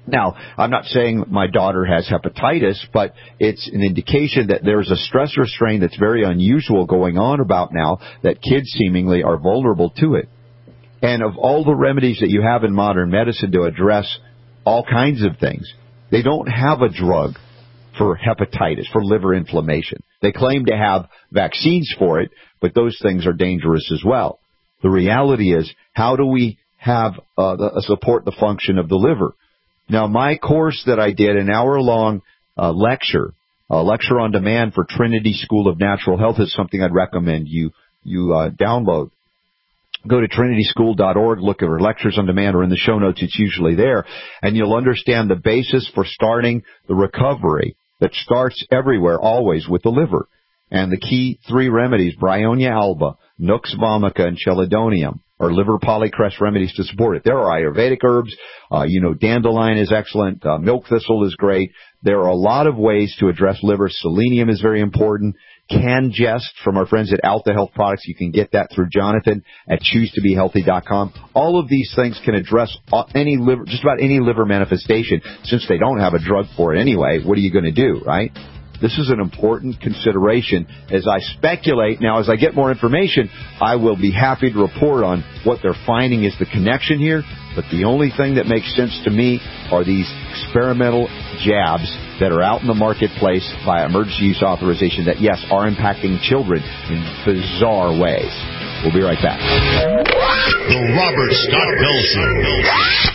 Now, I'm not saying my daughter has hepatitis, but it's an indication that there's a stressor strain that's very unusual going on about now, that kids seemingly are vulnerable to it. And of all the remedies that you have in modern medicine to address all kinds of things, they don't have a drug for hepatitis, for liver inflammation. They claim to have vaccines for it, but those things are dangerous as well. The reality is, how do we have uh, the, support the function of the liver? Now, my course that I did, an hour-long uh, lecture, a lecture on demand for Trinity School of Natural Health, is something I'd recommend you you uh, download. Go to trinity school dot org, look at our lectures on demand, or in the show notes, it's usually there, and you'll understand the basis for starting the recovery that starts everywhere, always, with the liver. And the key three remedies, Bryonia alba, Nux vomica, and Chelidonium, are liver polycrest remedies to support it. There are Ayurvedic herbs. Uh, you know, dandelion is excellent. Uh, milk thistle is great. There are a lot of ways to address liver. Selenium is very important. Cangest from our friends at Alta Health Products. You can get that through Jonathan at choose to be healthy dot com. All of these things can address any liver, just about any liver manifestation. Since they don't have a drug for it anyway, what are you going to do, right? This is an important consideration. As I speculate, now as I get more information, I will be happy to report on what they're finding is the connection here. But the only thing that makes sense to me are these experimental jabs that are out in the marketplace by emergency use authorization that, yes, are impacting children in bizarre ways. We'll be right back. The Robert Scott Bell Show.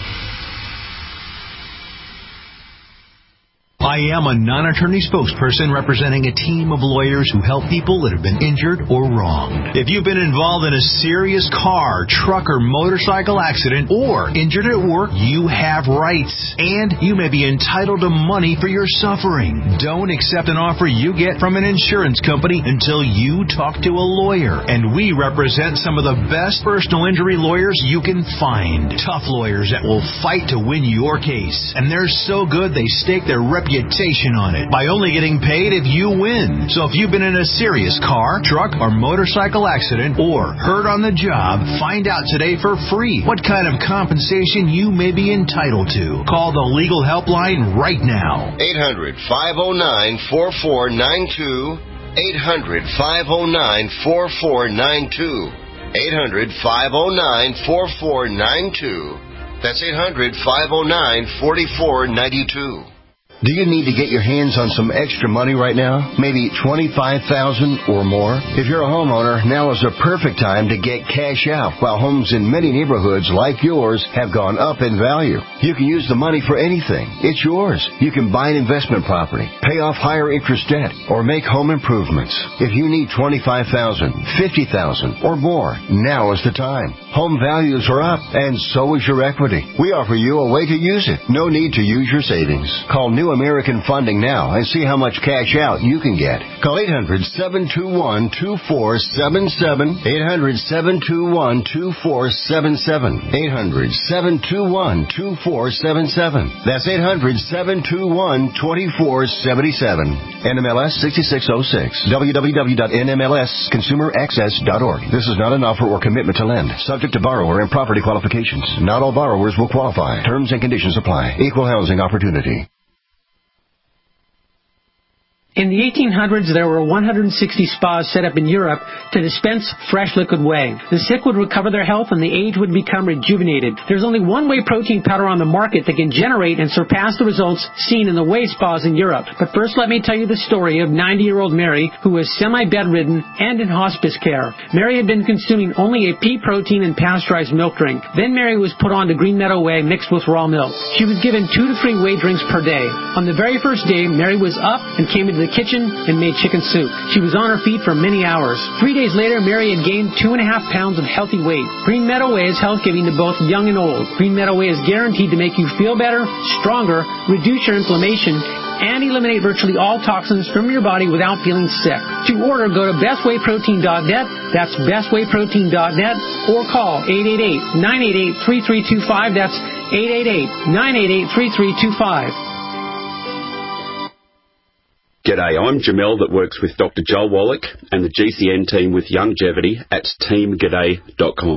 I am a non-attorney spokesperson representing a team of lawyers who help people that have been injured or wronged. If you've been involved in a serious car, truck, or motorcycle accident, or injured at work, you have rights, and you may be entitled to money for your suffering. Don't accept an offer you get from an insurance company until you talk to a lawyer, and we represent some of the best personal injury lawyers you can find. Tough lawyers that will fight to win your case, and they're so good they stake their reputation on it by only getting paid if you win. So if you've been in a serious car, truck, or motorcycle accident, or hurt on the job, find out today for free what kind of compensation you may be entitled to. Call the legal helpline right now. eight hundred, five oh nine, four four nine two. eight hundred, five oh nine, four four nine two. eight hundred, five oh nine, four four nine two. That's eight hundred, five oh nine, four four nine two. Do you need to get your hands on some extra money right now? Maybe twenty-five thousand dollars or more? If you're a homeowner, now is the perfect time to get cash out while homes in many neighborhoods like yours have gone up in value. You can use the money for anything. It's yours. You can buy an investment property, pay off higher interest debt, or make home improvements. If you need twenty-five thousand dollars, fifty thousand dollars or more, now is the time. Home values are up, and so is your equity. We offer you a way to use it. No need to use your savings. Call New American Funding now and see how much cash out you can get. Call eight hundred, seven two one, two four seven seven. eight hundred, seven two one, two four seven seven. eight hundred, seven two one, two four seven seven. That's eight hundred, seven two one, two four seven seven. N M L S sixty-six oh six. w w w dot n m l s consumer access dot org. This is not an offer or commitment to lend. Subject to borrower and property qualifications. Not all borrowers will qualify. Terms and conditions apply. Equal housing opportunity. In the eighteen hundreds, there were one hundred sixty spas set up in Europe to dispense fresh liquid whey. The sick would recover their health and the aged would become rejuvenated. There's only one whey protein powder on the market that can generate and surpass the results seen in the whey spas in Europe. But first, let me tell you the story of ninety-year-old Mary, who was semi-bedridden and in hospice care. Mary had been consuming only a pea protein and pasteurized milk drink. Then Mary was put on to Green Meadow Whey mixed with raw milk. She was given two to three whey drinks per day. On the very first day, Mary was up and came into the kitchen and made chicken soup. She was on her feet for many hours. Three days later, Mary had gained two and a half pounds of healthy weight. Green Meadow Whey is health-giving to both young and old. Green Meadow Whey is guaranteed to make you feel better, stronger, reduce your inflammation, and eliminate virtually all toxins from your body without feeling sick. To order, go to best whey protein dot net. That's best whey protein dot net, or call eight eight eight, nine eight eight, three three two five. That's eight eight eight, nine eight eight, three three two five. G'day, I'm Jamel that works with Doctor Joel Wallach and the G C N team with Longevity at team g'day dot com.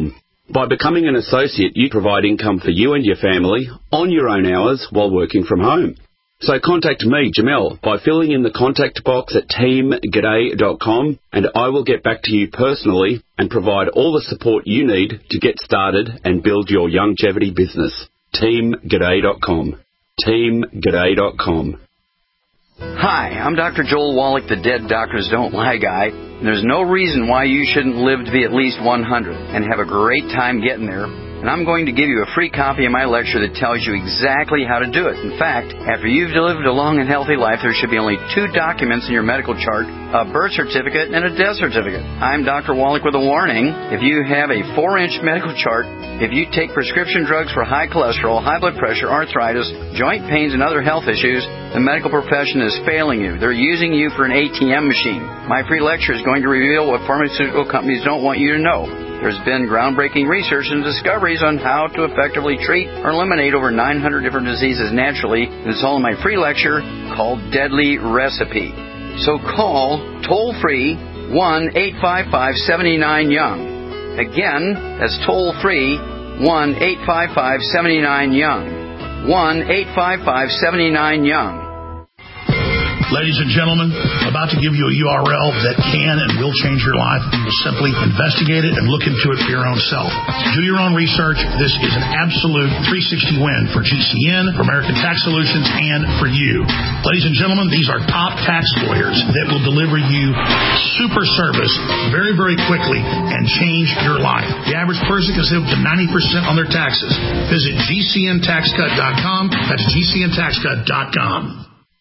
By becoming an associate, you provide income for you and your family on your own hours while working from home. So contact me, Jamel, by filling in the contact box at team g'day dot com, and I will get back to you personally and provide all the support you need to get started and build your longevity business. team g'day dot com. team g'day dot com. Hi, I'm Doctor Joel Wallach, the Dead Doctors Don't Lie guy. And there's no reason why you shouldn't live to be at least one hundred and have a great time getting there. And I'm going to give you a free copy of my lecture that tells you exactly how to do it. In fact, after you've lived a long and healthy life, there should be only two documents in your medical chart, a birth certificate and a death certificate. I'm Doctor Wallach with a warning. If you have a four-inch medical chart, if you take prescription drugs for high cholesterol, high blood pressure, arthritis, joint pains, and other health issues, the medical profession is failing you. They're using you for an A T M machine. My free lecture is going to reveal what pharmaceutical companies don't want you to know. There's been groundbreaking research and discoveries on how to effectively treat or eliminate over nine hundred different diseases naturally. It's all in my free lecture called Deadly Recipe. So call toll-free one eight five five, seven nine, young. Again, that's toll-free one eight five five, seven nine, young. one eight five five, seven nine, young. Ladies and gentlemen, I'm about to give you a U R L that can and will change your life. You will simply investigate it and look into it for your own self. Do your own research. This is an absolute three sixty win for G C N, for American Tax Solutions, and for you. Ladies and gentlemen, these are top tax lawyers that will deliver you super service very, very quickly and change your life. The average person can save up to ninety percent on their taxes. Visit G C N tax cut dot com. That's G C N tax cut dot com.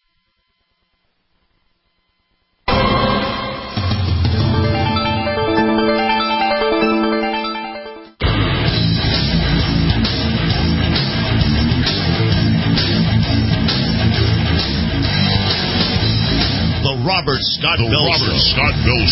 Robert Scott Bell Robert Scott Bell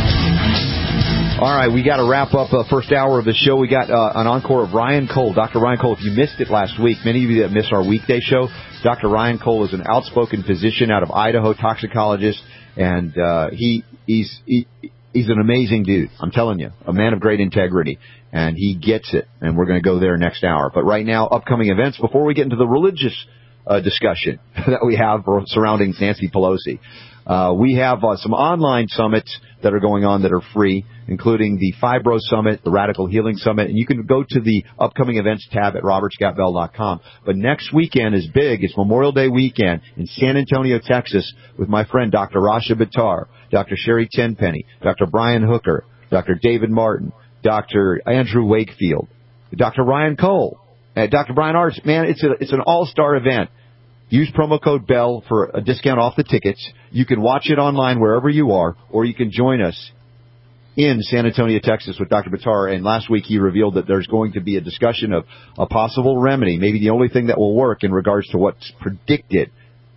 Show. All right, we got to wrap up the first hour of the show. We got uh, an encore of Ryan Cole. Doctor Ryan Cole, if you missed it last week, many of you that missed our weekday show, Doctor Ryan Cole is an outspoken physician out of Idaho, toxicologist, and uh, he he's he, he's an amazing dude. I'm telling you, a man of great integrity, and he gets it, and we're going to go there next hour. But right now, upcoming events, before we get into the religious uh, discussion that we have surrounding Nancy Pelosi. Uh, we have uh, some online summits that are going on that are free, including the Fibro Summit, the Radical Healing Summit, and you can go to the upcoming events tab at robert scott bell dot com. But next weekend is big. It's Memorial Day weekend in San Antonio, Texas, with my friend Doctor Rasha Buttar, Doctor Sherry Tenpenny, Doctor Brian Hooker, Doctor David Martin, Doctor Andrew Wakefield, Doctor Ryan Cole, uh, Doctor Brian Arts. Man, it's a, it's an all-star event. Use promo code BELL for a discount off the tickets. You can watch it online wherever you are, or you can join us in San Antonio, Texas with Doctor Buttar. And last week he revealed that there's going to be a discussion of a possible remedy, maybe the only thing that will work in regards to what's predicted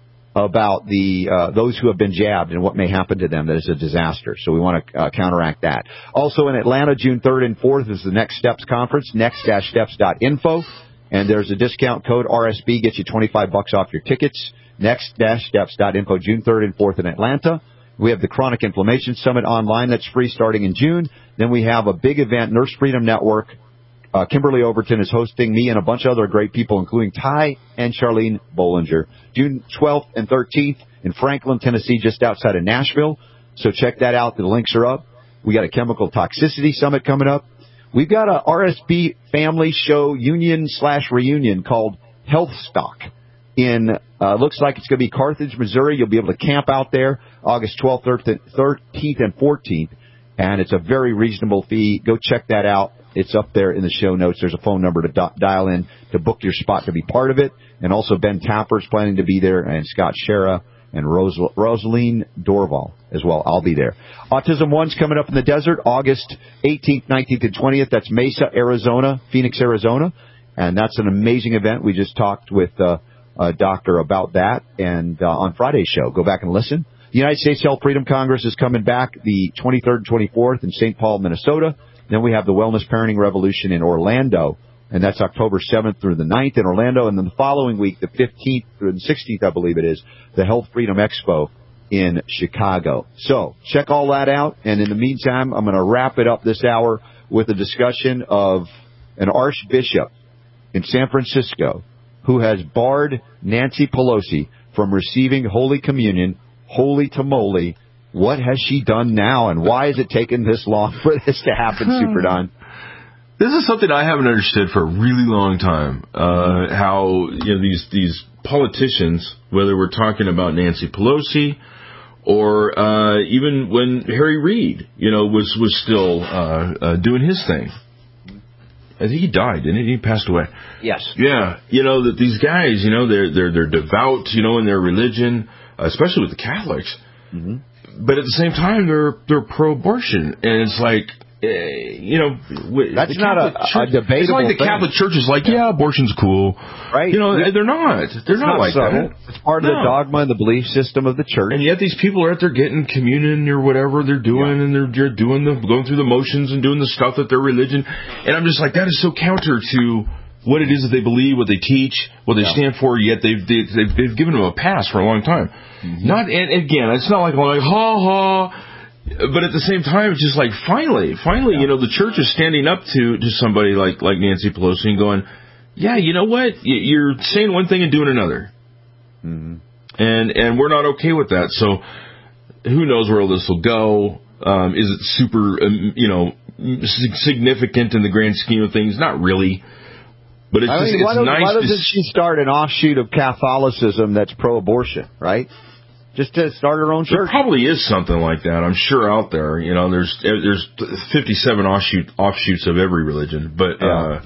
about the uh, those who have been jabbed and what may happen to them that is a disaster. So we want to uh, counteract that. Also in Atlanta, June third and fourth is the Next Steps Conference, next dash steps dot info. And there's a discount code, R S B, gets you twenty-five bucks off your tickets. next dash steps dot info, June third and fourth in Atlanta. We have the Chronic Inflammation Summit online that's free starting in June. Then we have a big event, Nurse Freedom Network. Uh, Kimberly Overton is hosting me and a bunch of other great people, including Ty and Charlene Bollinger. June twelfth and thirteenth in Franklin, Tennessee, just outside of Nashville. So check that out. The links are up. We got a Chemical Toxicity Summit coming up. We've got a R S B family show union slash reunion called Health Stock in, uh, looks like it's going to be Carthage, Missouri. You'll be able to camp out there August twelfth, thirteenth, and fourteenth. And it's a very reasonable fee. Go check that out. It's up there in the show notes. There's a phone number to do- dial in to book your spot to be part of it. And also Ben Tapper's planning to be there, and Scott Shera and Ros- Rosaline Dorval as well. I'll be there. Autism One's coming up in the desert, August eighteenth, nineteenth, and twentieth. That's Mesa, Arizona, Phoenix, Arizona. And that's an amazing event. We just talked with uh, a doctor about that and uh, on Friday's show. Go back and listen. The United States Health Freedom Congress is coming back the twenty-third and twenty-fourth in Saint Paul, Minnesota. Then we have the Wellness Parenting Revolution in Orlando. And that's October seventh through the ninth in Orlando. And then the following week, the fifteenth through the sixteenth, I believe it is, the Health Freedom Expo in Chicago. So check all that out. And in the meantime, I'm going to wrap it up this hour with a discussion of an archbishop in San Francisco who has barred Nancy Pelosi from receiving Holy Communion. Holy tamale. What has she done now, and why is it taking this long for this to happen, Super Don? This is something I haven't understood for a really long time. Uh, how you know these these politicians, whether we're talking about Nancy Pelosi or uh, even when Harry Reid, you know, was was still uh, uh, doing his thing. I think he died, didn't he? He passed away. Yes. Yeah. You know that these guys, you know, they're they're they're devout, you know, in their religion, especially with the Catholics. Mm-hmm. But at the same time, they're they're pro-abortion, and it's like, uh, you know, that's not a, Church, a debatable It's like the thing. Catholic Church is like, yeah, abortion's cool, right? You know, they're not. They're not, not like so. that. It's part no. of the dogma and the belief system of the church. And yet these people are out there getting communion or whatever they're doing, yeah. and they're, they're doing the going through the motions and doing the stuff that their religion. And I'm just like, that is so counter to what it is that they believe, what they teach, what they yeah. stand for, yet they've, they've, they've, they've given them a pass for a long time. Mm-hmm. Not, and again, it's not like, like, ha, ha, but at the same time, it's just like, finally, finally, yeah. you know, the church is standing up to, to somebody like, like Nancy Pelosi and going, yeah, you know what, you're saying one thing and doing another. Mm-hmm. And, and we're not okay with that, so who knows where this will go. Um, is it super, um, you know, significant in the grand scheme of things? Not really. But it's, I just, mean, why it's nice why to doesn't she start an offshoot of Catholicism that's pro-abortion, right? Just to start her own church. There probably is something like that, I'm sure, out there. You know, there's there's fifty-seven offshoot, offshoots of every religion, but yeah. uh,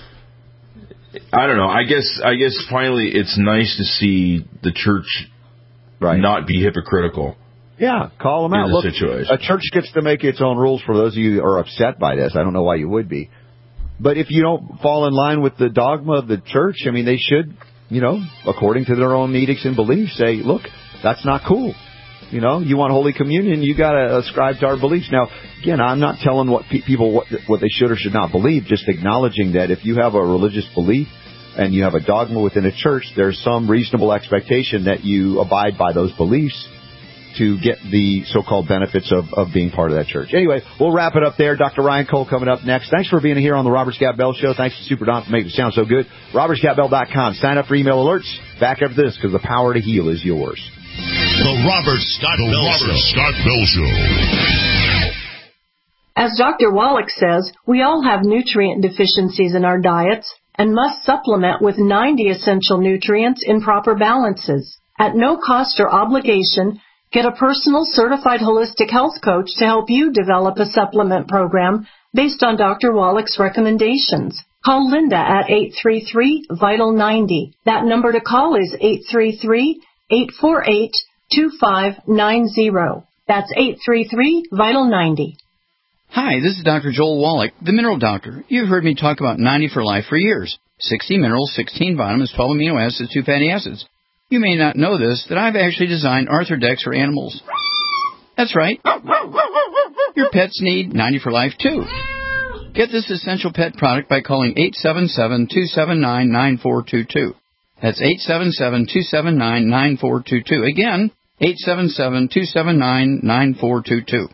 I don't know. I guess I guess finally it's nice to see the church right. not be hypocritical. Yeah, call them out. Look, situation. A church gets to make its own rules. For those of you who are upset by this, I don't know why you would be. But if you don't fall in line with the dogma of the church, I mean, they should, you know, according to their own edicts and beliefs, say, look, that's not cool. You know, you want Holy Communion, you got to ascribe to our beliefs. Now, again, I'm not telling what pe- people what, what they should or should not believe, just acknowledging that if you have a religious belief and you have a dogma within a church, there's some reasonable expectation that you abide by those beliefs to get the so-called benefits of, of being part of that church. Anyway, we'll wrap it up there. Doctor Ryan Cole coming up next. Thanks for being here on the Robert Scott Bell Show. Thanks to Super Don for making it sound so good. robert scott bell dot com. Sign up for email alerts. Back after this, because the power to heal is yours. The Robert Scott the Bell Robert Show. Scott Bell Show. As Doctor Wallach says, we all have nutrient deficiencies in our diets and must supplement with ninety essential nutrients in proper balances. At no cost or obligation, get a personal certified holistic health coach to help you develop a supplement program based on Doctor Wallach's recommendations. Call Linda at eight three three, vital ninety. That number to call is eight three three, eight four eight, two five nine zero. That's eight three three, vital ninety. Hi, this is Doctor Joel Wallach, the Mineral Doctor. You've heard me talk about ninety for Life for years. sixty minerals, sixteen vitamins, twelve amino acids, two fatty acids. You may not know this, that I've actually designed Arthrodex for animals. That's right. Your pets need ninety for Life, too. Get this essential pet product by calling eight seven seven, two seven nine, nine four two two. That's eight seven seven, two seven nine, nine four two two. Again, eight seven seven, two seven nine, nine four two two.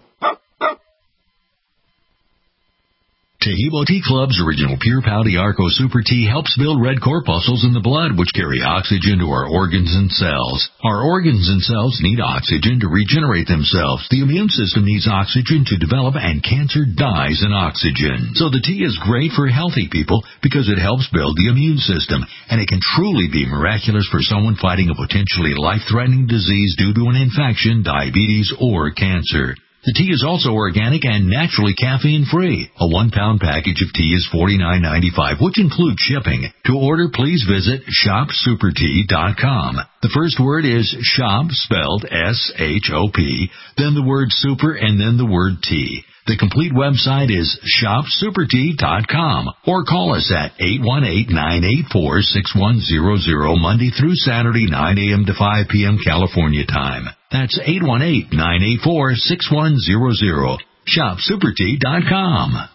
Tahibo Tea Club's original Pure Pau Arco Super Tea helps build red corpuscles in the blood, which carry oxygen to our organs and cells. Our organs and cells need oxygen to regenerate themselves. The immune system needs oxygen to develop, and cancer dies in oxygen. So the tea is great for healthy people because it helps build the immune system, and it can truly be miraculous for someone fighting a potentially life-threatening disease due to an infection, diabetes, or cancer. The tea is also organic and naturally caffeine-free. A one-pound package of tea is forty-nine ninety-five, which includes shipping. To order, please visit shop super tea dot com. The first word is shop, spelled S H O P, then the word super, and then the word tea. The complete website is shop super tea dot com, or call us at eight one eight, nine eight four, six one zero zero, Monday through Saturday, nine a.m. to five p.m. California time. That's eight one eight, nine eight four, six one zero zero. shop super tea dot com.